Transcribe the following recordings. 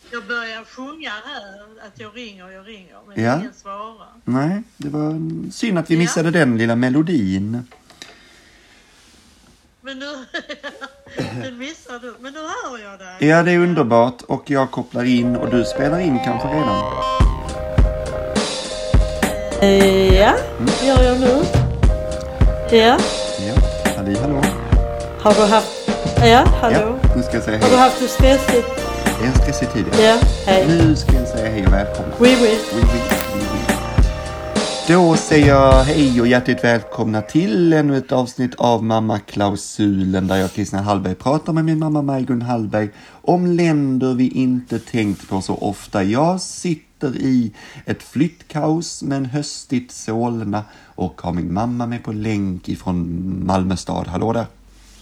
Jag börjar sjunga här att jag ringer, men ingen svarar. Nej, det var synd att vi missade den lilla melodin. Men nu, den missar du. Men nu hör jag dig. Ja, det är underbart. Och jag kopplar in och du spelar in kanske redan. Ja, gör jag nu. Ja. Ja, hallå. Har du haft... Ja, hallå. Ja, nu ska jag säga hej. Har du haft det stressigt? Det är en stressig tid. Ja, hej. Nu ska jag säga hej och välkomna. Oui. Då säger jag hej och hjärtligt välkomna till ännu ett avsnitt av Mamma-klausulen där jag, Kristina Hallberg, pratar med min mamma Maj-Gun Hallberg om länder vi inte tänkt på så ofta. Jag sitter i ett flyttkaos med en höstigt Solna och har min mamma med på länk ifrån Malmö stad. Hallå där.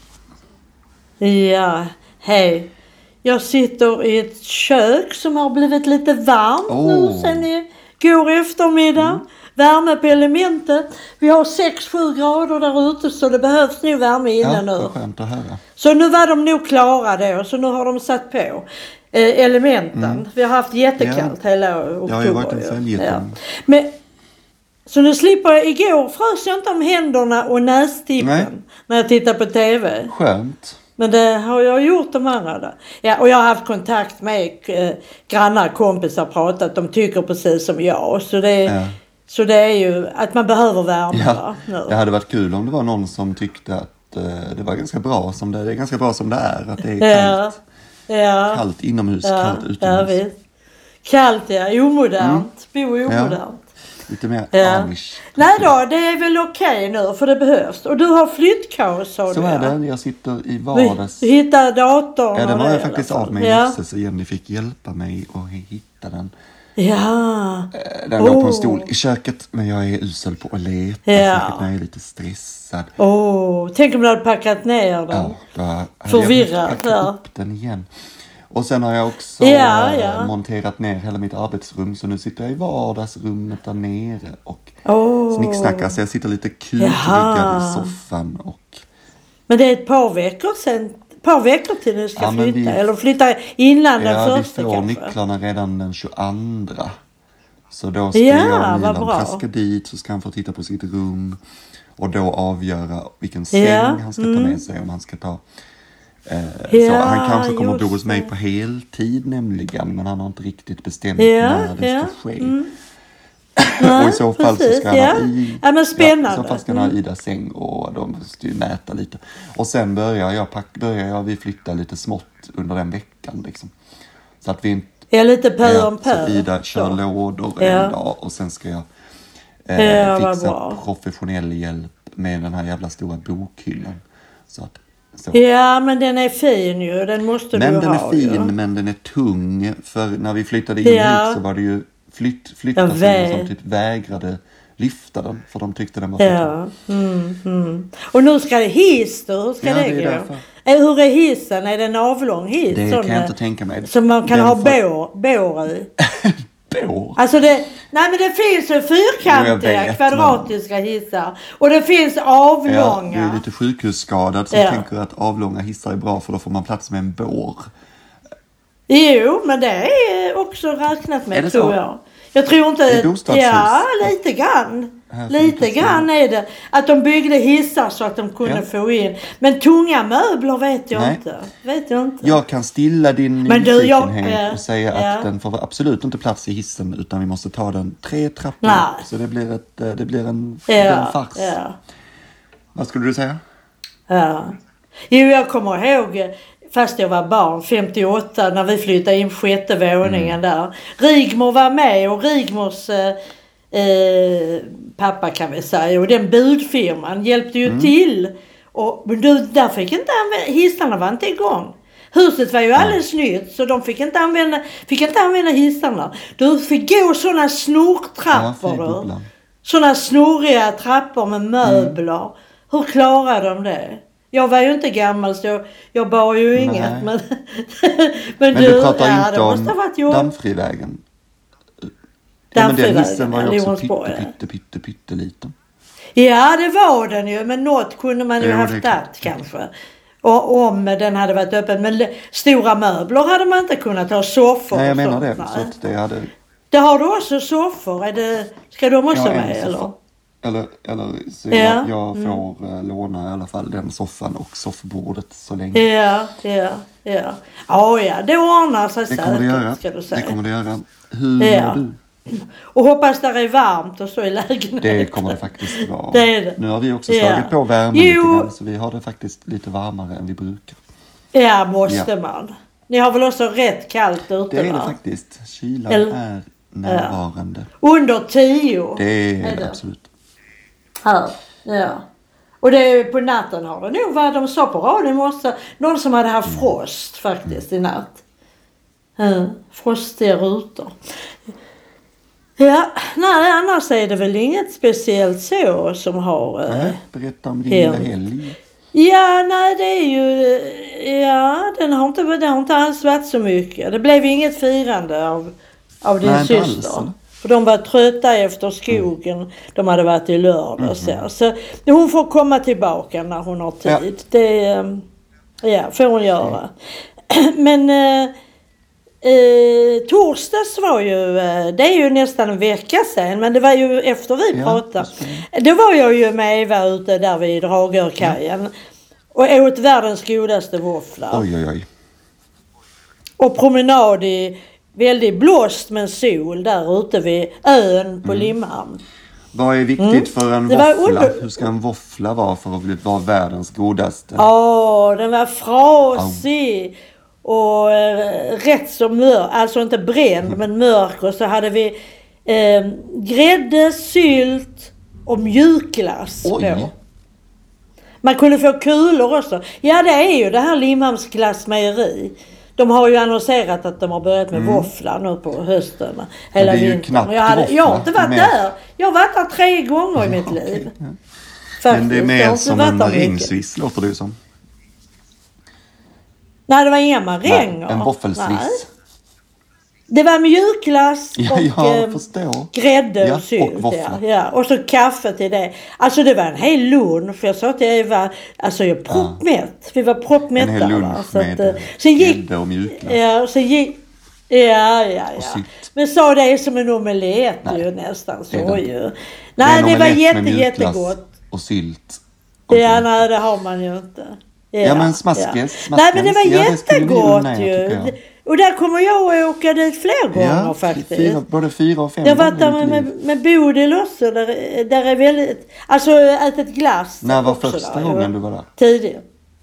Ja, hej. Jag sitter i ett kök som har blivit lite varmt nu sen igår eftermiddag. Värme på elementet. Vi har 6-7 grader där ute så det behövs nog värme inne nu. Ja, skönt att höra. Så nu var de nog klara då. Så nu har de satt på elementen. Vi har haft jättekallt hela oktober. Jag har ju varit en följetong. Men så nu slipper jag. Igår frös jag inte om händerna och nästippen när jag tittar på tv. Skönt. Men det har jag gjort de andra där. Ja, och jag har haft kontakt med grannar, kompisar, pratat. De tycker precis som jag. Så det är ju att man behöver värme. Ja, det hade varit kul om det var någon som tyckte att det var ganska bra som det är. Det är ganska bra som det är. Att det är kallt. Ja. Kallt inomhus, kallt utomhus. Ja, kallt, omodernt. Bo omodernt. Ja. Lite mer amish. Nej då, det är väl okej nu för det behövs. Och du har flyttkaos, sa du. Så är det, jag sitter i vardags. Du hittar datorn. Ja, den har jag faktiskt av mig i morse, så Jenny fick hjälpa mig att hitta den. Ja. Den låg på en stol i köket, men jag är usel på att leta. Särskilt när jag är lite stressad. Tänk om du hade packat ner den. Ja, då hade förvirrad. jag packat upp den igen. Och sen har jag också monterat ner hela mitt arbetsrum. Så nu sitter jag i vardagsrummet där nere och snicksnackar. Så jag sitter lite kulriggad i soffan. Men det är ett par veckor till du ska flytta. Eller flytta innan den första vi får kanske. nycklarna redan den 22. Så då ska jag och Milan traska dit. Så ska han få titta på sitt rum. Och då avgöra vilken säng han ska ta med sig. Om han ska ta... så han kanske kommer att bo hos mig på heltid nämligen. Men han har inte riktigt bestämt när det ska ske. Och i så fall så ska han men spännande. I så fall ska han ha Ida säng och de måste ju mäta lite. Och sen börjar vi flytta lite smått under den veckan liksom. Så att vi inte... lite pö om pö. Så Ida kör lådor en dag och sen ska jag fixa professionell hjälp med den här jävla stora bokhyllan. Så att Ja, men den är fin ju. Den måste men du den ha. är fin, men den är tung. För när vi flyttade in hit så var det ju flyttarfirmor som typ vägrade lyfta den. För de tyckte den var för tung. Och nu ska det hiss då. Hur ska det gå? Därför. Hur är hissen? Är det en avlång hiss? Det kan jag inte tänka mig. Som man kan ha bår i. Bår? Alltså men det finns ju fyrkantiga kvadratiska hissar. Och det finns avlånga. Ja, du är lite sjukhusskadad som tänker att avlånga hissar är bra för då får man plats med en bår. Jo, men det är också räknat med, är det tror så? jag. Jag tror inte... I bostadshus? Ja, lite grann. Lite grann är det. Att de byggde hissar så att de kunde få in. Men tunga möbler vet jag inte. Jag kan stilla din nyfikenhet och säga att den får absolut inte plats i hissen utan vi måste ta den 3 trappor upp. Så det blir en fars. Ja. Vad skulle du säga? Ja. Jo, jag kommer ihåg... Fast jag var barn, 58, när vi flyttade in 6:e våningen där. Rigmor var med och Rigmors pappa kan vi säga. Och den budfirman hjälpte ju till. Men där fick inte hissarna var inte igång. Huset var ju alldeles nytt så de fick inte använda hissarna. Du fick gå sådana snortrappor. Sådana snoriga trappor med möbler. Hur klarade de det? Jag var ju inte gammal så jag bar ju inget. Men du pratar inte om Dammfrivägen. Men den hissen var ju också pytteliten. Ja, det var den ju. Men något kunde man ju haft kanske. Och om den hade varit öppen. Men stora möbler hade man inte kunnat ha, soffor. Nej, jag menar det. Så att det hade... Det har du också, soffor? Ska de också med eller? Eller så jag får låna i alla fall den soffan och soffbordet så länge. Ja. Det ordnar sig säkert, ska du säga. Det kommer det göra. Hur mår du? Och hoppas där är varmt och så i lägenheten. Det kommer det faktiskt vara. Det är det. Nu har vi också slagit på värmen lite grann, så vi har det faktiskt lite varmare än vi brukar. Ja, måste man. Ni har väl också rätt kallt ute, det är det faktiskt. Kylan är närvarande. Under 10. Det är det absolut. Här, ja. Och det är på natten har det nog vad de sa på radion måste. Någon som hade haft frost faktiskt i natt. Frostiga rutor. Ja, nej, annars är det väl inget speciellt så som har... berätta om din lilla helg. Ja, nej det är ju... Ja, den har inte alls varit så mycket. Det blev inget firande av din syster. För de var trötta efter skogen. De hade varit i lördag. Så hon får komma tillbaka när hon har tid. Det får hon göra. Men torsdags var ju, det är ju nästan en vecka sedan. Men det var ju efter vi pratade. Då var jag ju med Eva ute där vid Dragörkajen. Och åt världens godaste våfflar. Oj. Och promenad i väldigt blåst med sol där ute vid ön på Limhamn. Vad är viktigt för en våffla? Hur ska en våffla vara för att vara världens godaste? Den var frasig och rätt så mörk. Alltså inte bränd men mörk. Och så hade vi grädde, sylt och mjukglass på. Man kunde få kulor också. Ja, det är ju det här Limhamns glassmejeri. De har ju annonserat att de har börjat med våfflar nu på hösten. Hela vintern. Jag har inte varit där. Jag har varit där 3 gånger i mitt liv. Ja. Men det är mer som en marängsviss, låter det som. Nej, det var inga maränger. En våffelsviss. Det var mjukglass och grädde och sylt. Och våffla. Och så kaffe till det. Alltså det var en hel lunch. För jag sa till Eva, alltså jag är proppmätt. Vi var proppmätta. En hel lunch med grädde och mjukglass. Ja, och så gick... Ja. Men så det är som en omelett ju nästan så ju. Nej, det var jättegott. Och sylt. Ja, nej det har man ju inte. Ja men smaskes. Nej men det var jättegott ju. Och där kommer jag att åka dit fler gånger faktiskt. Både 4 och 5 gånger. Jag har varit där med Bodil också. Där är väldigt... Alltså ätit glass. När var första gången du var där? Tidigare.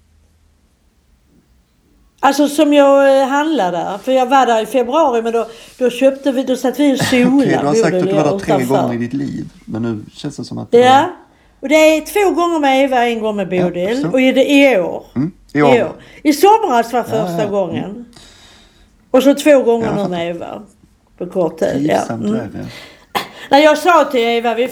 Alltså som jag handlade där. För jag var där i februari men då köpte vi... Då satt vi i solen. Okej, du har sagt att du var där 3 gånger i ditt liv. Men nu känns det som att... Ja. Och det är 2 gånger med Eva, 1 gång med Bodil. Ja, och i år. I år. I somras var första gången. Och så 2 gånger nu med Eva. På kort tid. Nej, jag sa till Eva, vi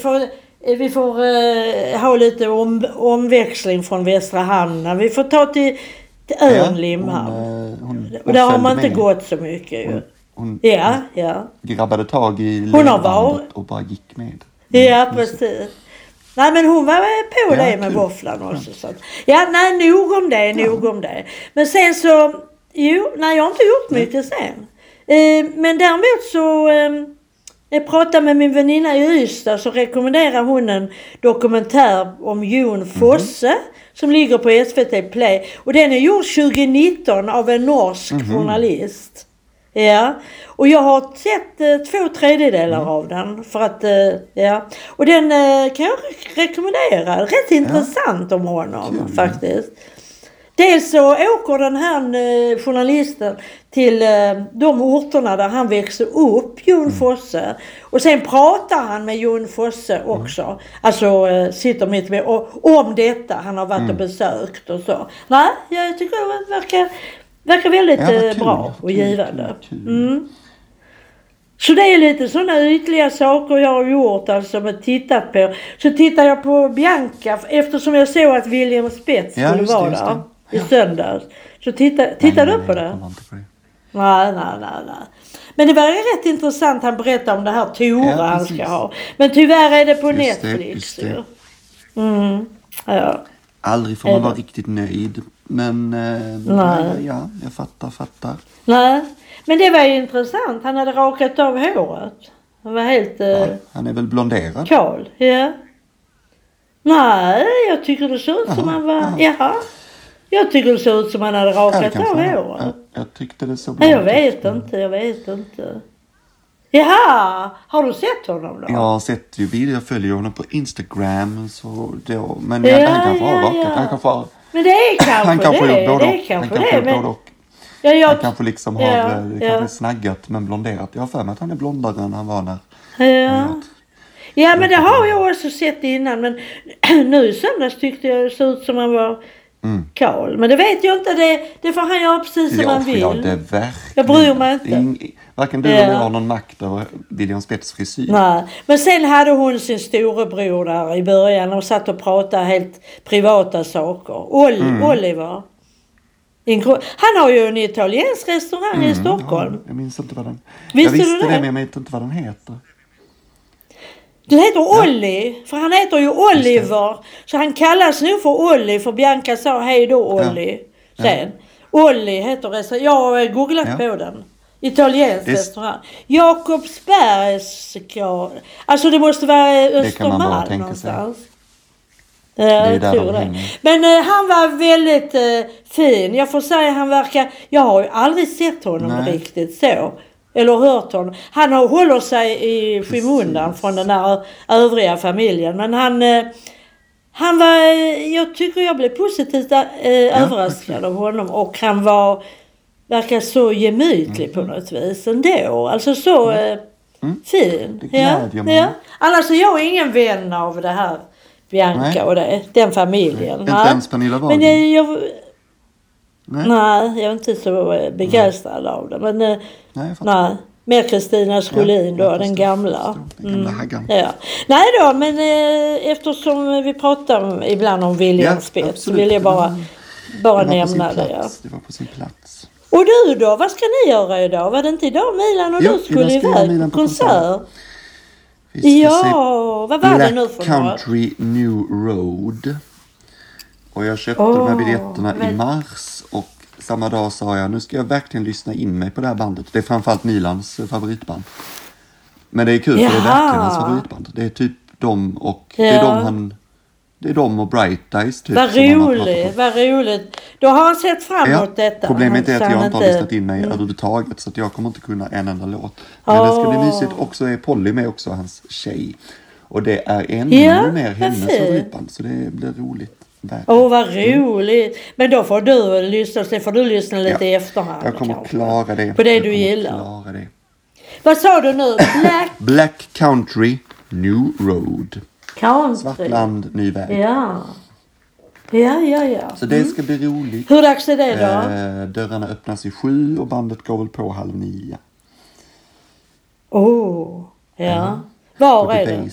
får ha lite omväxling från Västra Hamnen. Vi får ta till ön Limhamn. Och där har man inte gått så mycket ju. Hon grabbade tag i ledbandet och bara gick med. Ja, precis. Nej men hon var på det med våfflan också. Så. Ja, nej nog om det. Men sen så, jag har inte gjort mycket sen. Men däremot så, jag pratade med min väninna i Ystad så rekommenderar hon en dokumentär om Jon Fosse som ligger på SVT Play. Och den är gjord 2019 av en norsk journalist. Ja, och jag har sett 2/3 av den för att, och den kan jag rekommendera, rätt intressant om honom faktiskt. Dels så åker den här journalisten till de orterna där han växer upp, Jon Fosse. Och sen pratar han med Jon Fosse också. Alltså sitter mitt med om detta han har varit och besökt och så. Nej, jag tycker det verkar väldigt bra och givande. Så det är lite sådana ytliga saker jag har gjort, alltså med tittat på. Så tittar jag på Bianca eftersom jag såg att William Spets skulle vara där i söndags. Så tittar du på det? Nej. Men det var rätt intressant, han berättade om det här Tora han ska ha. Men tyvärr är det på Netflix. Aldrig får man vara riktigt nöjd Men ja, jag fattar. Nej, men det var ju intressant. Han hade rakat av håret. Han var helt... han är väl blonderad? Kal, ja. Nej, jag tycker det såg ut som han var... Jaha. Jag tycker det såg ut som han hade rakat av håret. Jag tyckte det så bra. Jag vet inte. Jaha, har du sett honom då? Jag har sett ju video, jag följer honom på Instagram. Så då, men han kan få ha rakat. Han kan få... Men det är kanske han kan få det. Både det är kanske det. Men... Både och. Han kanske liksom har kanske snaggat men blonderat. Jag har för mig att han är blondare än han var när... Ja, men det har jag också sett innan. Men nu i söndags tyckte jag det såg ut som han var kal. Men det vet jag inte. Det får han göra precis som han vill. Ja, det verkligen. Jag bryr mig inte. Varken du eller jag har någon makt över William Spets frisyr. Nej, men sen hade hon sin storebror där i början. Och satt och pratade helt privata saker. Oliver. Han har ju en italiensk restaurang i Stockholm. Ja, jag minns inte vad den... Visste jag visste det, men jag vet inte vad den heter. Den heter Olli. För han heter ju Oliver. Så han kallas nu för Olli. För Bianca sa hej då Olli. Sen. Olli heter restaurang. Jag har googlat på den. Italiensk restaurang. Jakobsbergs... Alltså det måste vara Östermalm någonstans. Jag tror det. Men han var väldigt fin. Jag får säga han verkar... Jag har ju aldrig sett honom riktigt så. Eller hört honom. Han håller sig i skymundan från den där övriga familjen. Men han var... Jag tycker jag blev positivt överraskad av honom. Och han verkar så gemytlig på något vis ändå. Alltså så fin. Det glädjer mig. Ja. Annars är jag ingen vän av det här. Bianca och den familjen. Inte ens Pernilla Wahlgren. Men jag är inte så begeistrad av det. Men nej. Mer Kristina Skolin då, den gamla. Nej då, men eftersom vi pratar ibland om William Spets så vill jag bara nämna det. Det var på sin plats. Och du då, vad ska ni göra idag? Var det inte idag Milan och du skulle iväg på konsert? Vad var det nu för Black Country New Road. Och jag köpte de här biljetterna i mars. Och samma dag sa jag, nu ska jag verkligen lyssna in mig på det här bandet. Det är framförallt Milans favoritband. Men det är kul för det är verkligen hans favoritband. Det är typ de och det är de och Bright Eyes typ. Vad roligt. Då har han sett fram emot detta. Problemet är att jag inte har lyssnat in mig överhuvudtaget. Så att jag kommer inte kunna en enda låt. Men det ska bli mysigt. Också är Polly med också, hans tjej. Och det är ännu mer hennes favoritband. Så det blir roligt. Vad roligt. Men då får du lyssna lite i efterhand. Jag kommer klara det. På det du gillar. Vad sa du nu? Black Country New Road. Svart land, ny väg. Ja. Så det ska bli roligt. Hur dags är det då? Dörrarna öppnas i 7 och bandet går väl på 8:30. Var är det?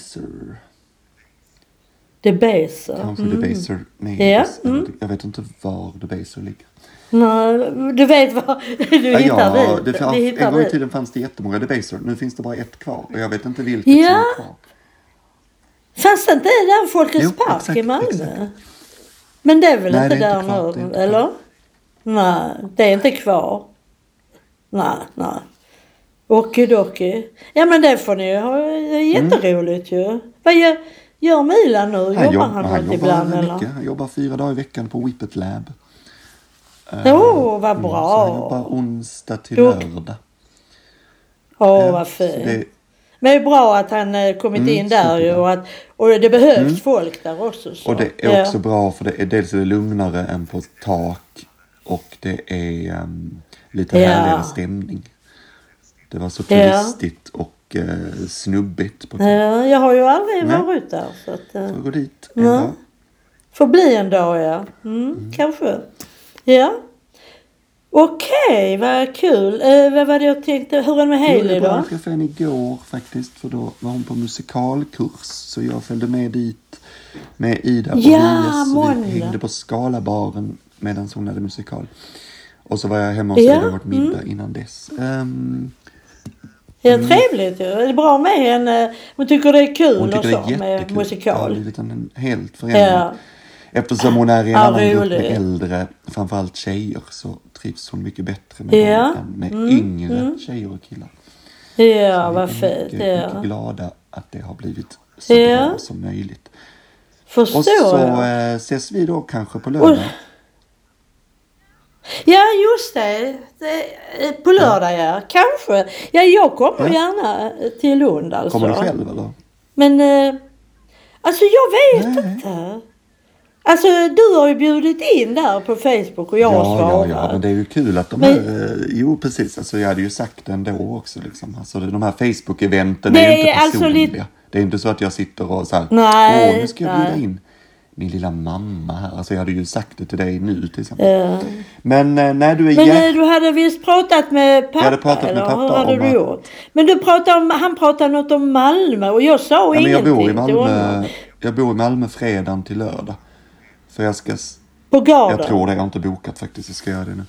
Debaser. Kanske Debaser. Jag vet inte var Debaser ligger. Nej, du vet vad du hittar dit. En gång i tiden fanns det jättemånga Debaser. Nu finns det bara ett kvar. Och jag vet inte vilket som är kvar. Fanns det inte där Folkets Park i Malmö? Exakt. Men det är väl inte där nu, eller? Nej, det är inte kvar. Nej. Okidoki. Ja, men det får ni ha. Det är jätteroligt ju. Vad gör Milan nu? Jobbar han något ibland eller? Han jobbar 4 dagar i veckan på Whippet Lab. Vad bra. Så han jobbar onsdag till lördag. Vad fint. Men det är bra att han kommit in där ju, och det behövs folk där också. Så. Och det är också bra för det är dels lugnare än på tak och det är lite härligare stämning. Det var så turistigt och snubbigt på tak. Jag har ju aldrig varit där. Så gå dit en dag. Får bli en dag, kanske. Ja. Okej, vad kul. Vad var det jag tänkte? Hur är det med Hailey då? Jag träffade henne igår faktiskt. För då var hon på musikalkurs. Så jag följde med dit med Ida och Elias. Vi hängde på Skalabaren medan hon hade musikal. Och så var jag hemma hos Ida och åt middag innan dess. Trevligt ju. Det är bra med henne. Hon tycker det är kul och så med musikal. Ja, det är en helt förändring. Eftersom hon är i en annan grupp med äldre, framförallt tjejer, så trivs hon mycket bättre med dem än med yngre tjejer och killar. Ja, vad fint. Vi är mycket glada att det har blivit så bra som möjligt. Förstår och så ses vi då kanske på lördag. Ja, just det. På lördag, ja. Kanske. Ja, jag kommer gärna till Lund alltså. Kommer du själv eller? Men, alltså jag vet inte. Alltså du har ju bjudit in där på Facebook och jag har svarat. Ja, men det är ju kul att de här, jo precis, alltså jag hade ju sagt det ändå också liksom. Alltså de här Facebook-eventen är ju inte personliga. Det är inte så att jag sitter och så här, nu ska jag bjuda in min lilla mamma här. Alltså jag hade ju sagt det till dig nu till exempel. Men när du är... Men du hade visst pratat med pappa. Jag hade pratat med pappa. Hur hade du gjort? Men han pratade något om Malmö och jag sa ingenting. Jag bor i Malmö fredagen till lördag. För jag ska... På garden? Jag tror det, jag har inte bokat faktiskt. Jag ska göra det nu.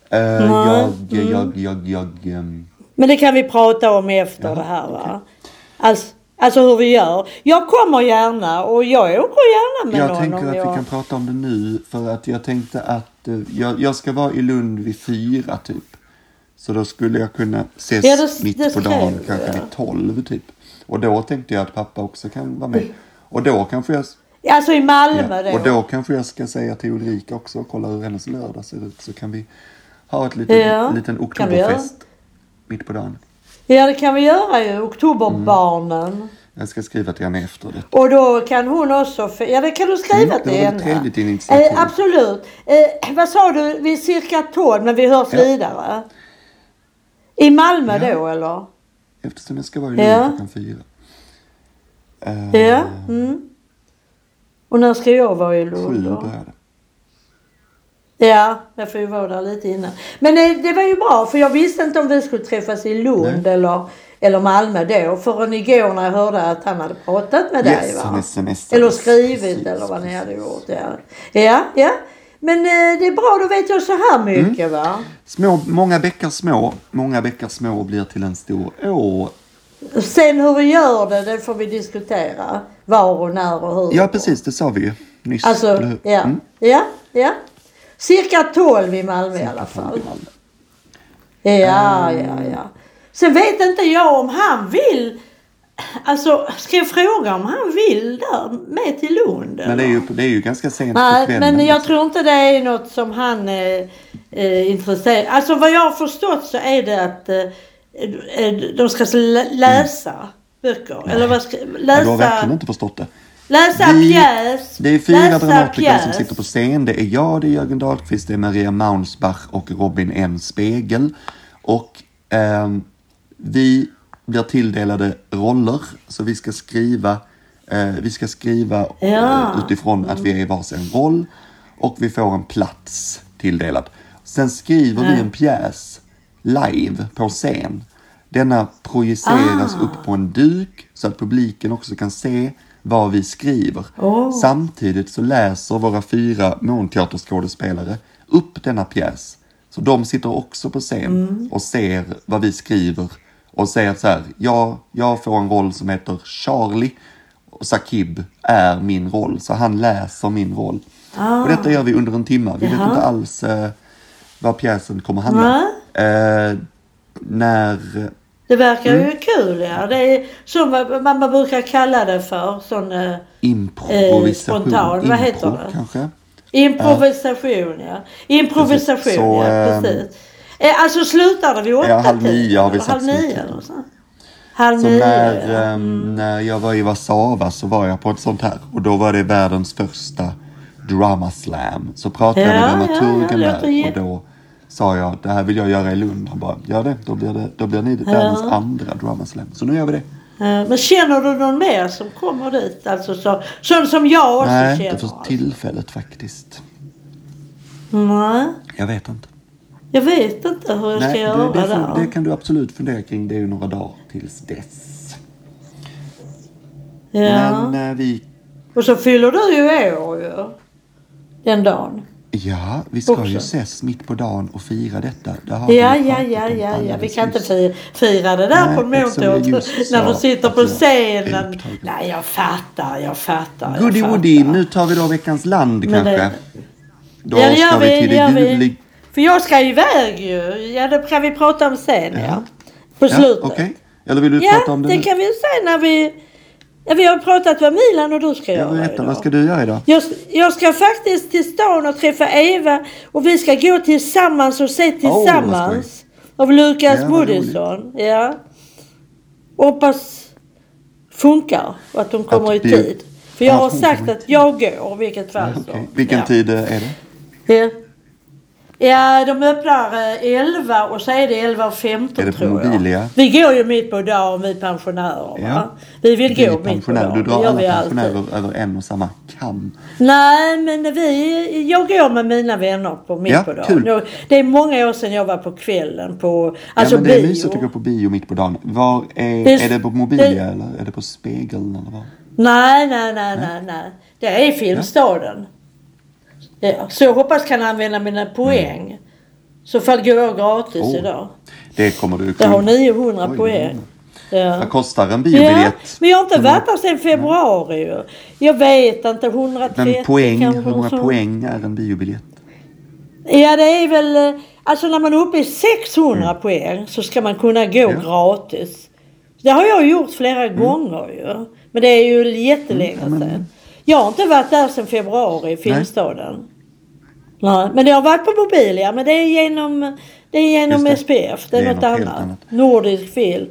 Men det kan vi prata om efter det här va? Okay. Alltså hur vi gör. Jag kommer gärna och jag åker gärna med någon. Jag tänker att vi kan prata om det nu. För att jag tänkte att jag ska vara i Lund vid 4 typ. Så då skulle jag kunna ses mitt på dagen, kanske vid 12 typ. Och då tänkte jag att pappa också kan vara med. Och då kanske jag... Alltså i Malmö då. Och då kanske jag ska säga till Ulrika också och kolla hur hennes lördag ser ut. Så kan vi ha ett liten oktoberfest mitt på dagen. Ja, det kan vi göra ju. Oktoberbarnen. Jag ska skriva till henne efter det. Och då kan hon också... Ja, det kan du skriva till henne. Det var trevligt initiativ. Absolut. Vad sa du? Vi är cirka 12 men vi hörs vidare. I Malmö då, eller? Eftersom jag ska vara i Lund klockan 4. Och när ska jag vara i Lund? 7 börjar det. Ja, jag får ju vara där lite innan. Men det var ju bra, för jag visste inte om vi skulle träffas i Lund eller Malmö då. Förrän igår när jag hörde att han hade pratat med dig, va? Eller skrivit, eller vad ni hade gjort. Ja. Men det är bra, då vet jag så här mycket, va? Många bäckar små blir till en stor å. Sen hur vi gör det får vi diskutera. Var och när och hur. Ja, precis, det sa vi ju nyss. Alltså, ja. Cirka 12 i Malmö i alla fall. Ja. Sen vet inte jag om han vill... Alltså, ska jag fråga om han vill där med till Lund? Men det är ju ganska sent på kvällen. Men jag tror inte det är något som han är intresserad. Alltså vad jag har förstått så är det att de ska läsa böcker. Nej. Eller vad ska läsa? Du har verkligen inte förstått det. Läsa pjäs. Det är 4 dramatiker som sitter på scen. Det är jag, det är Jörgen Dahlqvist, det är Maria Maunsbach och Robin N. Spegel. Och vi blir tilldelade roller. Så vi ska skriva utifrån att vi är i varsin roll. Och vi får en plats tilldelad. Sen skriver vi en pjäs live på scen. Denna projiceras upp på en duk så att publiken också kan se vad vi skriver. Samtidigt så läser våra 4 månteaterskådespelare upp denna pjäs. Så de sitter också på scen och ser vad vi skriver. Och säger så här, jag får en roll som heter Charlie. Och Sakib är min roll. Så han läser min roll. Och detta gör vi under en timme. Vi vet inte alls vad pjäsen kommer handla. Det verkar ju kul, ja. Det är som man brukar kalla det för. Sån improvisation. Spontan. Vad heter det? Kanske? Improvisation, ja. Improvisation, precis. Alltså slutade vi 8 8:30 har vi sagt. 8:30 eller så. 8:30. När jag var i Warszawa så var jag på ett sånt här. Och då var det världens första drama slam. Så pratade jag med dramaturgen där. Och då sa jag, det här vill jag göra i Lund. Han bara, gör det. Då blir ni världens andra drama slam. Så nu gör vi det. Men känner du någon mer som kommer dit? Alltså sån som jag också känner. Nej, inte för tillfället faktiskt. Nej. Jag vet inte. Jag vet inte hur jag ska göra där. Det kan du absolut fundera kring. Det är ju några dagar tills dess. Ja. Men Och så fyller du ju år ju. Den dagen. Ja, vi ska ju ses mitt på dagen och fira detta. Ja. Vi kan inte fira det där på motorn när du sitter på scenen. Nej, jag fattar. Goodie, nu tar vi då veckans land kanske. Då det ska vi till det juli. För jag ska iväg ju. Ja, det kan vi prata om sen, på slutet. Okej. Eller vill du prata om det nu? Kan vi säga när vi har pratat med Milan och du ska göra idag. Vad ska du göra idag? Jag ska faktiskt till stan och träffa Eva. Och vi ska gå tillsammans och se Tillsammans. Av Lukas Moodysson. Ja. Hoppas funkar. Och att de kommer i tid. För jag har sagt att jag går. Vilket fall så. Vilken tid är det? Ja, de öppnar 11 och så är det 11:15 är det tror jag. Mobilia? Vi går ju mitt på dagen, vi pensionärer. Va? Vi vill gå mitt på dagen. Du drar alla pensionärer över en och samma kam. Nej, men jag går med mina vänner på mitt på dagen. Kul. Det är många år sedan jag var på kvällen på bio. Det är mysigt att gå på bio mitt på dagen. Var är det på Mobilia eller är det på Spegeln eller vad? Nej. Det är Filmstaden. Ja, så jag hoppas kan använda mina poäng. Så fall går jag gratis idag. Det kommer du. Jag har 900 poäng. Ja. Vad kostar en biobiljett? Ja, men jag har inte varit där sedan februari. Jag vet inte, 130. Men hur många poäng är en biobiljett? Ja, det är väl... Alltså när man är uppe i 600 poäng så ska man kunna gå gratis. Det har jag gjort flera gånger ju. Men det är ju jättelänge sedan. Jag har inte varit där sedan februari i Filmstaden. Nej, men det har varit på Mobilia. Men det är genom SPF. Det är något annat. Nordisk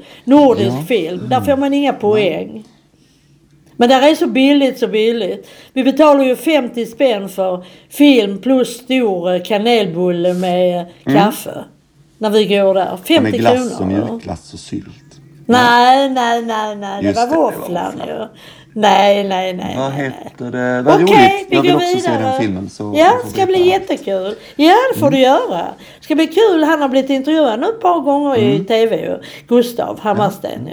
film. Där får man inga poäng. Men där är så billigt. Vi betalar ju 50 spänn för film plus stor kanelbulle med kaffe. När vi går där. 50 med glass och mjölkglass och sylt. Nej. Det var våfflan ju. Nej. Vad heter det? Vad roligt. Jag vill också se den filmen. Det ska bli jättekul. Ja, det får du göra. Det ska bli kul. Han har blivit intervjuad ett par gånger i tv. Gustav Hammarsten.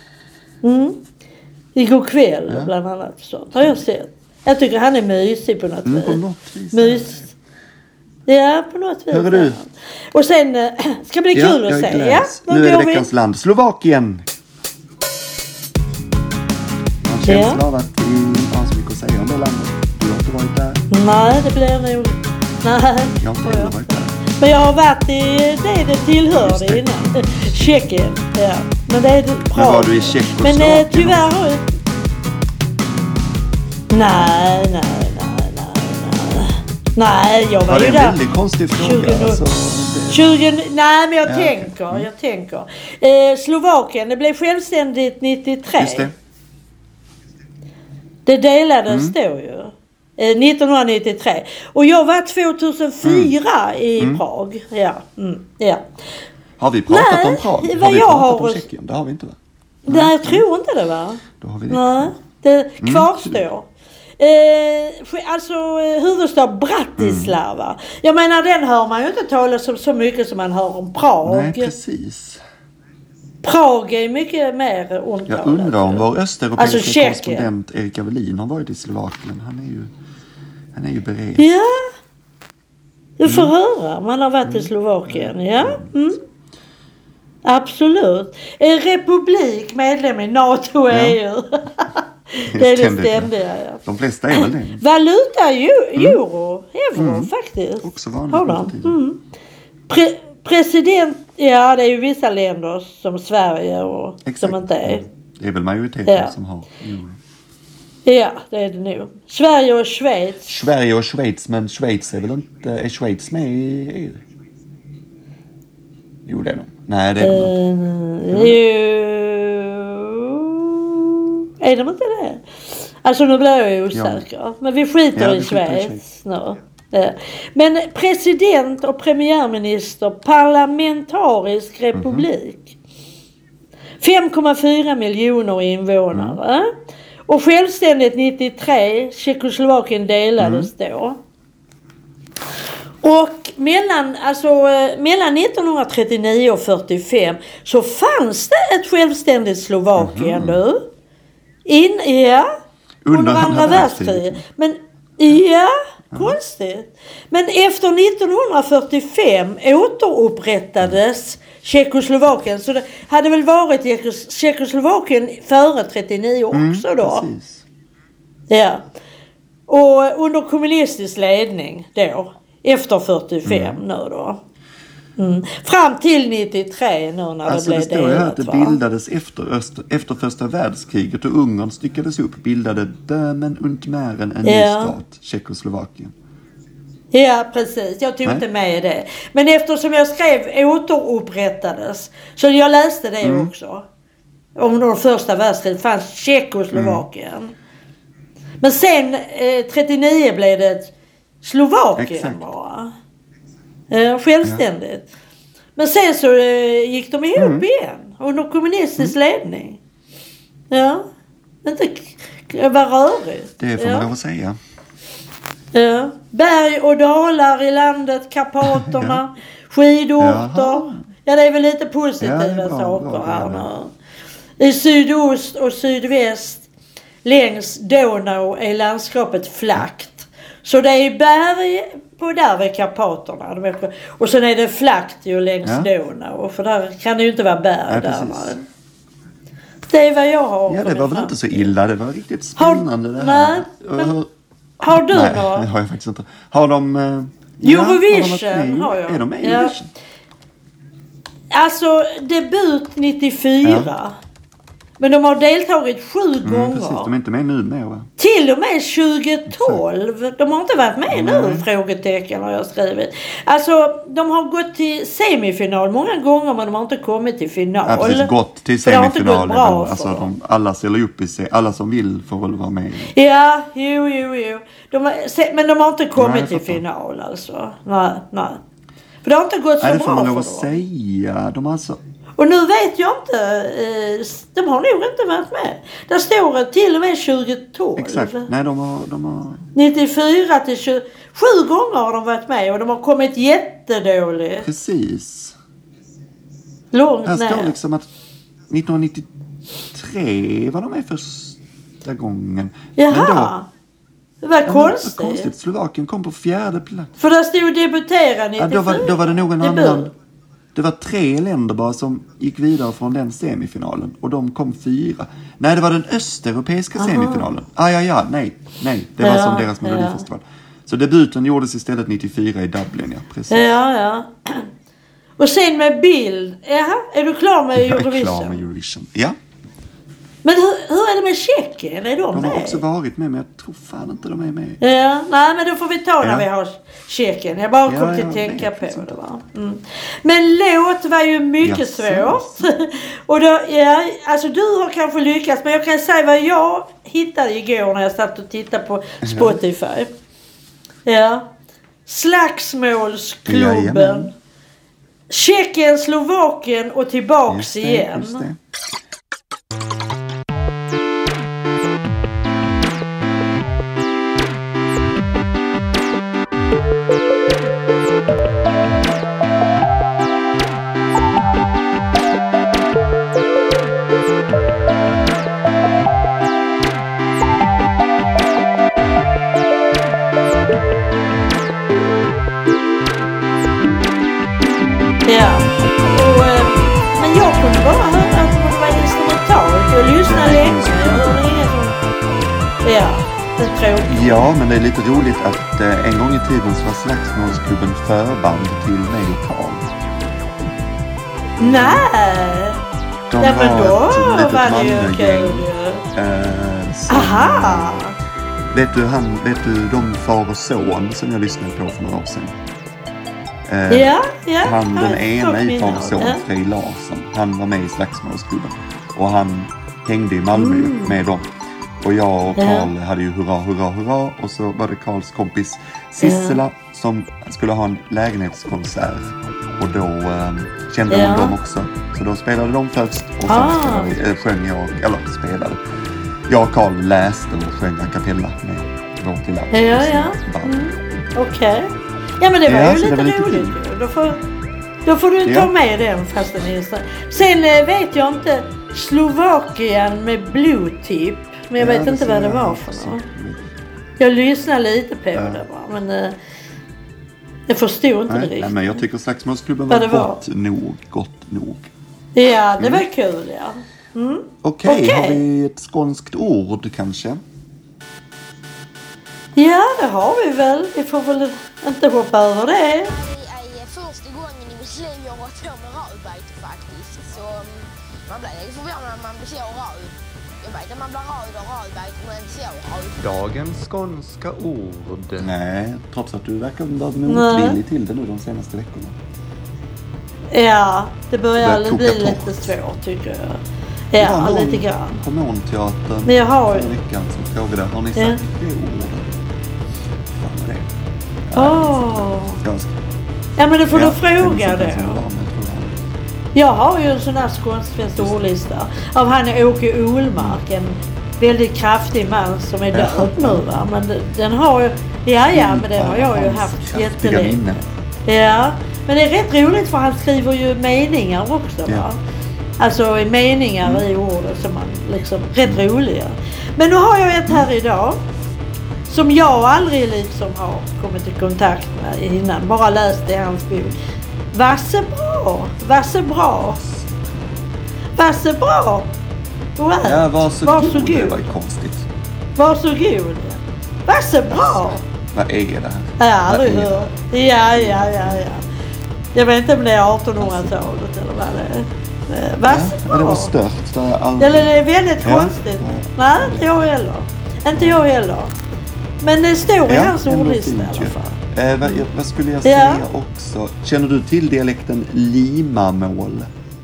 Igår kväll bland annat. Sånt har jag sett. Jag tycker han är mysig på något vis. På något vis. Ja, på något vis. Hör du? Och sen ska bli kul att se. Ja, nu är det veckans land. Slovakien. Känsla av att vi har så mycket att säga om det landet. Du har inte varit där? Nej, det blir nog... Nej. Jag har inte varit där. Men jag har varit i det tillhörde innan. Tjeckien, ja. Men det är bra. Men var du i Tjeckoslovakien? Men tyvärr har jag... Nej. Nej, jag var ju där. Det är en väldigt konstig fråga. Nej, men jag tänker. Slovakien, det blev självständigt 93. Just det. Det delades då ju. 1993. Och jag var 2004 i Prag. Ja. Har vi pratat om Prag? Har vi pratat om Tjeckien? Det har vi inte, va? Nej, jag tror inte det, va? Då har vi det. Nej, det kvarstår. Alltså huvudstad Bratislava. Jag menar, den hör man ju inte talas om så mycket som man hör om Prag. Nej, precis. Prag är mycket mer omtalat. Jag undrar om vår östeuropeiska korrespondent Erik Avelin har varit i Slovakien. Han är ju beredd. Ja. Du får höra. Man har varit i Slovakien. Ja. Absolut. Republik, medlem i NATO och EU. Det är det ständiga. Ja. De flesta är väl det. Valuta euro faktiskt. Också vanligt. President, ja, det är ju vissa länder som Sverige och som inte är. Det är väl majoriteten som har euro. Ja, det är det nog. Sverige och Schweiz, men Schweiz är väl inte... Är Schweiz med i EU? Jo, det är de. Nej, det är de inte. Är de inte det? Alltså, nu blir jag osäker. Ja. Men vi skiter i Schweiz nu. Men president och premiärminister, parlamentarisk republik. 5,4 miljoner invånare. Och självständigt 93, Tjeckoslovakien delades då. Och mellan 1939 och 45 så fanns det ett självständigt Slovakien under andra världskriget. Men Konstigt. Men efter 1945 återupprättades Tjeckoslovakien. Så det hade väl varit Tjeckoslovakien före 39 också då. Precis. Ja. Och under kommunistisk ledning då. Efter 45 nu då. Fram till 93 nu när alltså det blev det står ju här delat, att det bildades efter första världskriget och Ungern styckades upp, bildade Böhmen und Mähren en ny stat, Tjeckoslovakien. Ja, precis. Jag tog inte med det. Men eftersom jag skrev återupprättades, så jag läste det också. Om det första världskriget fanns Tjeckoslovakien. Men sen 39 blev det Slovakien bara. Självständigt. Men sen så gick de ihop igen under kommunistisk ledning. Ja. Inte var rörigt. Det får man lov att säga. Ja. Berg och dalar i landet, Karpaterna, skidorter. Ja, det är väl lite positiva saker här nu. I sydost och sydväst längs Donau är landskapet flackt. Så det är berg på där vid Karpaterna. Och sen är det flackt ju längs Donau. För där kan det ju inte vara berg där. Det är vad jag har. Ja, det var väl inte så illa. Det var riktigt spännande det här. Har du Nej, något? det har jag faktiskt inte. Har de... Eurovision har jag. Är de med i Eurovision? Alltså, debut 94. Ja. Men de har deltagit 7 gånger. Precis, de är inte med nu med, va? Till och med 2012. De har inte varit med nu, frågetecken har jag skrivit. Alltså, de har gått till semifinal många gånger, men de har inte kommit till final. Ja, precis, gått till semifinal. Alltså, alla ställer upp i sig. Alla som vill får väl vara med. Ja, jo. Men de har inte kommit till final, alltså. Nej. För det har inte gått så bra för dem. Det får man lov att säga. De har alltså... Och nu vet jag inte, de har nog inte varit med. Där står det till och med 2012. Exakt, nej de har... 94 till 20... 7 gånger har de varit med och de har kommit jättedåligt. Precis. Långt här ner. står liksom att 1993 var de med första gången. Jaha, det var konstigt. Det var konstigt, Slovakien kom på 4:e plats. För där stod debutera 94. Ja, då var det nog en annan... Det var 3 länder bara som gick vidare från den semifinalen. Och de kom 4. Nej, det var den östeuropeiska semifinalen. Nej. Det var som deras melodifestival. Så debuten gjordes istället 94 i Dublin, ja. Precis. Ja. Och sen med bild. Jaha, är du klar med Eurovision? Jag är klar med Eurovision, ja. Men hur är det med Tjeckien? Är de med? De har också varit med, men jag tror fan inte de är med. Ja, nej men då får vi ta när vi har Tjeckien. Jag bara kom till att tänka på det, va. Men låt var ju mycket svårt. Och då, alltså du har kanske lyckats, men jag kan säga vad jag hittade igår när jag satt och tittade på Spotify. Ja. Slagsmålsklubben. Tjeckien, Slovakien och tillbaks igen. Just det. Men jag kunde bara höra att det var instrumentalt. Jag lyssnade länge. Jag hörde ingen som... Ja, det är tråkigt. Ja, men det är lite roligt att en gång i tiden så var Slagsmålsklubben förband till mig och Carl. Nej! De men då var det ju kul. Aha! Vet du de far och son som jag lyssnade på för några år sedan? Den ena i far och son, Frej Larsson, han var med i Slagsmålsklubben. Och han hängde i Malmö med dem. Och jag och Carl hade ju hurra. Och så var det Carls kompis Sissela som skulle ha en lägenhetskonsert. Och då kände hon dem också. Så då spelade de först. Och sen sjöng jag, jag och Carl läste och sjöng a cappella med vårt lilla band. Okej. Ja, men det var ju lite roligt. Då får du ta med den fast den är. Sen vet jag inte Slovakien med Blue Tip. Men jag vet inte vad det var för något. Jag lyssnade lite på det bara, men jag förstod inte det riktigt. Nej, men jag tycker Slagsmålsklubben var gott nog. Ja, det var kul, ja. Okej, har vi ett skånskt ord kanske? Ja, det har vi väl. Vi får väl inte hoppa över det. Det är första gången i mitt liv jag har varit med rödbete faktiskt. Så man blir lite förvånad när man blir så röd. Jag vet att man blir röd och rödbete, men inte så röd. Dagens skånska ord. Nej, trots att du verkar vara motvillig till det nu de senaste veckorna. Ja, det börjar bli lite svårt tycker jag. Ja, lite grann. Hormonteatern. Men jag har ju... veckan som frågade, har ni sagt det ordet? Vad var det? Ja, men det får du fråga då. Jag har ju en sån här skånsk ordlista av han Åke Olmark, en väldigt kraftig man som är död nu, va? Men den har ju, men den har jag ju haft jättelänge. Ja, men det är rätt roligt för han skriver ju meningar också, va? Alltså meningar i ordet som man liksom, rätt roliga. Men nu har jag ett här idag som jag aldrig liksom har kommit i kontakt med innan, bara läst i hans bok. Varsebra. Wow. Ja, varsågod. Det var ju konstigt. Varsågod. Varsebra. Vad är det här? Jag har aldrig hört. Ja. Jag vet inte om det är 1800-talet eller vad det är. Varsebra. Det var stört. Eller det är väldigt konstigt. Nej, inte jag heller. Men det står i hans ordlista i alla fall. Vad skulle jag säga också? Känner du till dialekten Limamål?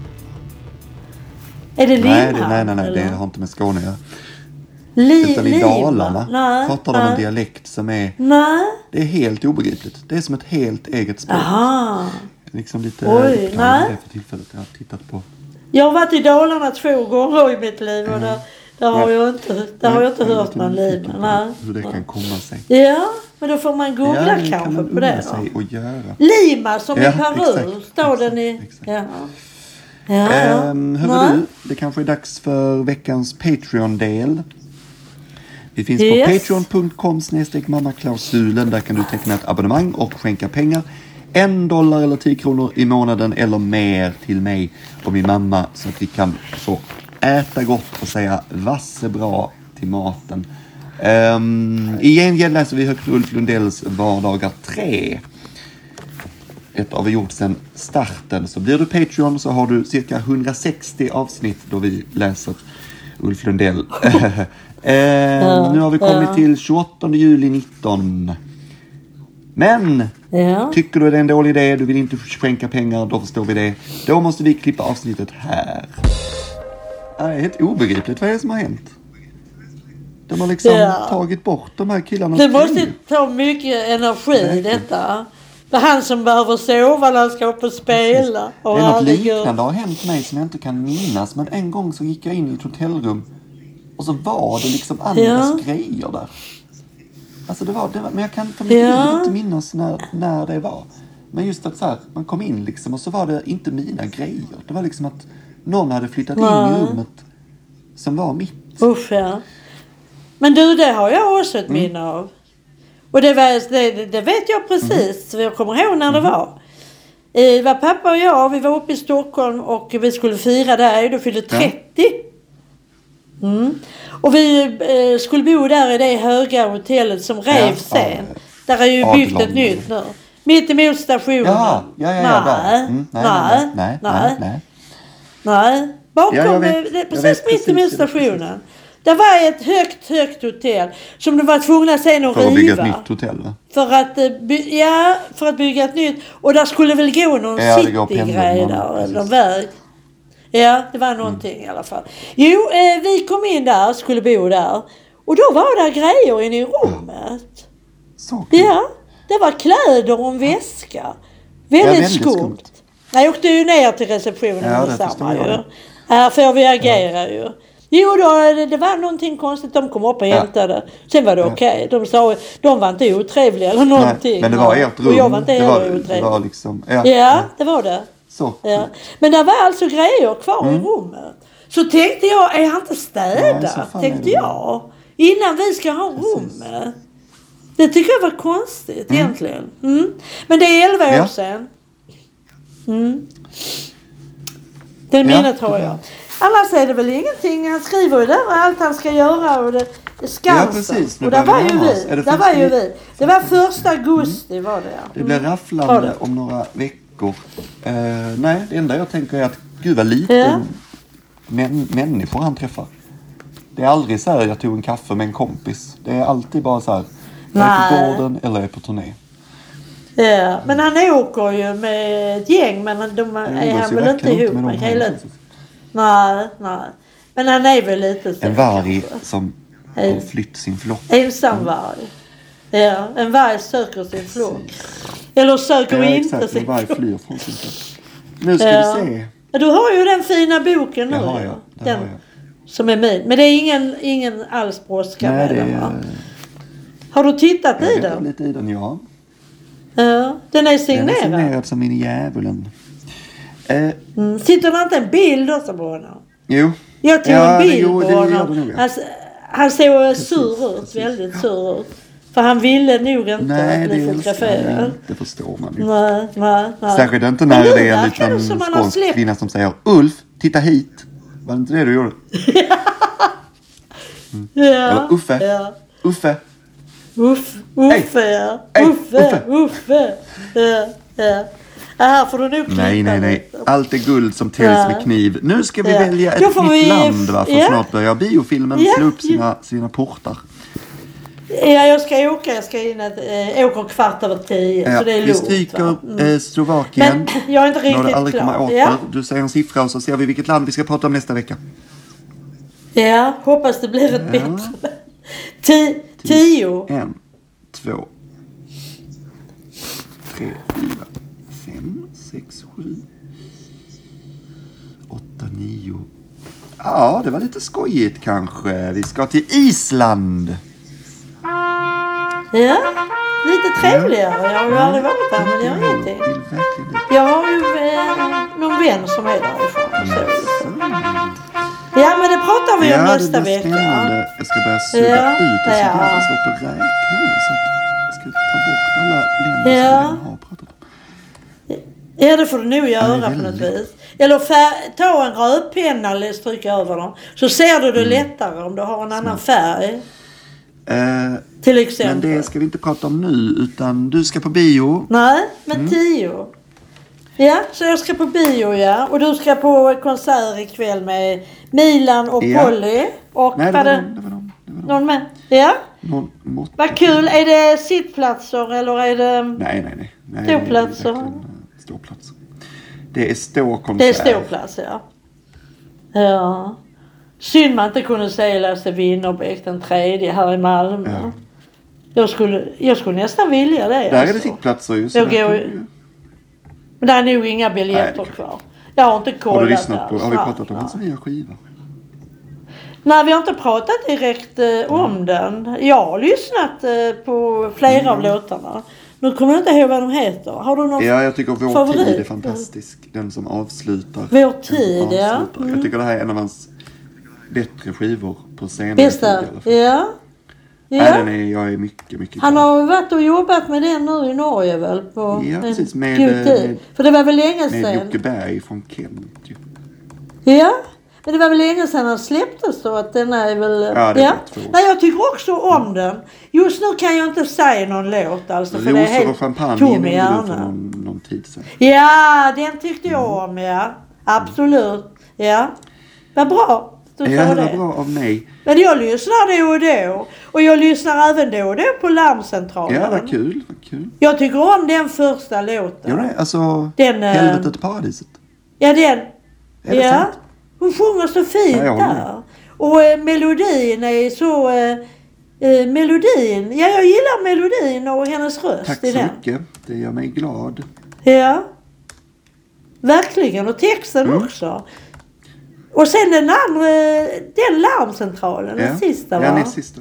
Är det Nej, det har inte med Skåne att göra. Utan i Dalarna pratar de en dialekt som är... Det är helt obegripligt. Det är som ett helt eget språk. Aha. Liksom lite... Oj, nej. Det för tillfället jag har tittat på. Jag har varit i Dalarna 2 gånger i mitt liv och där har jag inte hört någon Lima. Hur det kan komma sig. Ja, men då får man googla kanske på det då. Lima som i Peru, staden i... Hörru du, det kanske är dags för veckans Patreon-del. Vi finns på patreon.com/mammaklausulen. Där kan du teckna ett abonnemang och skänka pengar. $1 eller 10 kronor i månaden eller mer till mig och min mamma så att vi kan få äta gott och säga vassebra till maten. I gengäld läser vi högt Ulf Lundells vardagar 3. Ett av vi gjort sedan starten. Så blir du Patreon så har du cirka 160 avsnitt då vi läser Ulf Lundell. Nu har vi kommit till 28 juli 19. Men tycker du det är en dålig idé, du vill inte skänka pengar, då förstår vi det. Då måste vi klippa avsnittet här. Det är helt obegripligt, vad är det som har hänt? De har liksom tagit bort de här killarna. Det måste ta mycket energi detta. Det är han som behöver sova när han ska upp och spela. Och det är något liknande har hänt mig som jag inte kan minnas. Men en gång så gick jag in i ett hotellrum och så var det liksom andras grejer där. Alltså det var men jag kan inte minnas när det var. Men just att så här, man kom in liksom och så var det inte mina grejer. Det var liksom att någon hade flyttat in i rummet som var mitt. Usch, ja. Men du, det har jag också ett minne av. Och det vet jag precis. Jag kommer ihåg när det var. Det var pappa och jag. Vi var uppe i Stockholm och vi skulle fira där. Då fyllde 30. Och vi skulle bo där i det höga hotellet som revs sen. Där är ju byggt ett nytt nu. Mitt emot stationen. Nej. Bakom, precis mitt emot stationen. Det var ett högt hotell som de var tvungna sen att riva. För att bygga ett nytt hotell, va? För att bygga ett nytt. Och där skulle väl gå någon citygrej där. Eller väg. Ja, det var någonting i alla fall. Jo, vi kom in där, skulle bo där. Och då var det grejer inne i rummet. Så. Ja, det var kläder och en väska. Väldigt skumt. Jag åkte ju ner till receptionen med samma ju. För vi agerar ju. Jo då, det var någonting konstigt. De kom upp och hämtade. Sen var det okej. De sa de var inte otrevliga eller någonting. Nej, men det var ert rum. Och jag var inte heller otrevlig. Det var liksom, det var det. Så. Ja. Men det var alltså grejer kvar i rummet. Så tänkte jag, är han inte städad? Tänkte jag. Innan vi ska ha rummet. Det tycker jag var konstigt egentligen. Men det är 11 år sedan. Det är mina tror jag. Annars är det väl ingenting. Han skriver ju där allt han ska göra och det Skansen. Ja, precis. Och där var ju vi. Det var 1 augusti var det. Det blir rafflande om några veckor. Nej, det enda jag tänker är att gud vad lite människor han träffar. Det är aldrig så här jag tog en kaffe med en kompis. Det är alltid bara så här. Jag är på gården eller jag är på turné. Ja, men han åker ju med ett gäng, men de är han väl inte ihop med hela. Nej. Men han är väl lite så. En varg som har flytt sin flock. Ensamvarg. Ja, en varg söker sin flock. Eller söker inte sin flock. En varg flyr från sin flock. Nu ska vi se. Du har ju den fina boken nu. Det har jag. Den som är min. Men det är ingen alls brådska med den, va? Har du tittat i den? Jag har lite i den, ja. Ja, den är signerad. Den är signerad som min djävulen. Sitter det inte en bild också på honom? Jo. Jag tog en bild på honom. Han såg sur ut, väldigt sur ut. För han ville nog inte att bli fotograferad. Det förstår man ju. Nej. Särskilt inte när det är en liten skånsk kvinna som säger Ulf, titta hit. Var det inte det du gjorde? Eller Uffe. Ja. Uffe. Uffe. Ja. Här får du nog klippa. Nej. Allt är guld som täljs med kniv. Nu ska vi välja ett nytt land, va? För snart börjar biofilmen slå upp sina portar. Ja, jag ska åka. Jag ska in åka 9:15. Ja, så det är vi lugnt. stryker Slovakien. Men jag är inte riktigt aldrig klar. åter. Du säger en siffra och så ser vi vilket land vi ska prata om nästa vecka. Ja, hoppas det blir ett bättre. 10. 1, 2, 3, 4, 5, 6, 7, 8, 9. Ja, det var lite skojigt kanske. Vi ska till Island. Ja, lite trevligare. Jag har ju aldrig varit där, men jag har ingenting. Jag har ju någon vän som är därifrån. Ja, men det pratar vi om nästa vecka. Spännande. Jag ska börja suga ut det så jag har svårt att räkna nu. Så jag ska ta bort alla länder som jag har pratat om. Ja, det får du nog göra på något vis. Eller ta en rödpenna eller stryka över dem. Så ser du det lättare om du har en annan färg. Till exempel. Men det ska vi inte prata om nu, utan du ska på bio. Nej, men 10. Ja, så jag ska på bio, ja. Och du ska på konsert ikväll med Milan och Polly. Och nej, det var de. Någon med? Ja. Vad kul. Är det sittplatser eller är det nej. Ståplatser? Ståplatser. Det är ståkonsert. Det är ståplats, ja. Ja. Synd man inte kunde se Lasse Winnerbäck den 3 här i Malmö. Ja. Jag skulle nästan vilja det. Där är det sittplatser just. Men det är nog inga biljetter kvar. Jag har inte kollat. Har du lyssnat på? Har vi pratat om hans nya skiva? Nej, vi har inte pratat direkt om den. Jag har lyssnat på flera av låtarna. Nu kommer jag inte ihåg vad de heter. Har du någon jag tycker Vår favorit? tid är fantastisk. Den som avslutar. Vår tid, ja. Jag tycker det här är en av hans bättre skivor på senare bästa, tid. Ja. Nej, jag är mycket Han har varit och jobbat med den nu i Norge väl? På precis. För det var väl länge sedan. Med Jocke Berg från Kent. Ja, men det var väl länge sedan han släpptes så att den är väl. Nej, jag tycker också om den. Just nu kan jag inte säga någon låt alltså. För det är helt tom i hjärnan. Någon tid sedan. Ja, den tyckte jag om, ja. Absolut. Ja. Vad bra. Det var bra av mig. Men jag lyssnar då och då. Och jag lyssnar även då och då på Larmcentralen. Ja, vad kul. Jag tycker om den första låten. Ja, alltså den, Helvetet paradiset. Ja, den. Är det sant? Hon sjunger så fint där. Och melodin är så... melodin. Ja, jag gillar melodin och hennes röst. Tack så mycket. Det gör mig glad. Ja. Verkligen. Och texten också. Och sen den Larmcentralen, den sista, va? Ja, näst sista.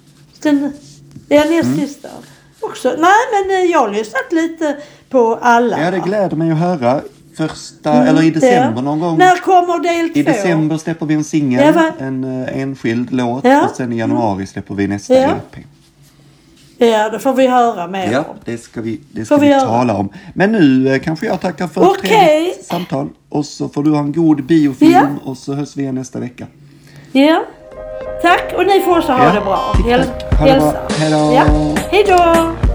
Näst sista. Också. Nej, men jag har lyssnat lite på alla. Ja, det gläder mig att höra. Eller i december någon gång. När kommer del 2? I december släpper vi en singel, en enskild låt. Och sen i januari släpper vi nästa EP. Ja, det får vi höra mer om. Det ska vi tala om. Men nu kanske jag tackar för ett trevligt samtal. Och så får du ha en god biofilm och så hörs vi igen nästa vecka. Ja, tack. Och ni får också ha det bra. Hälsa. Hej då. Ja. Hej då.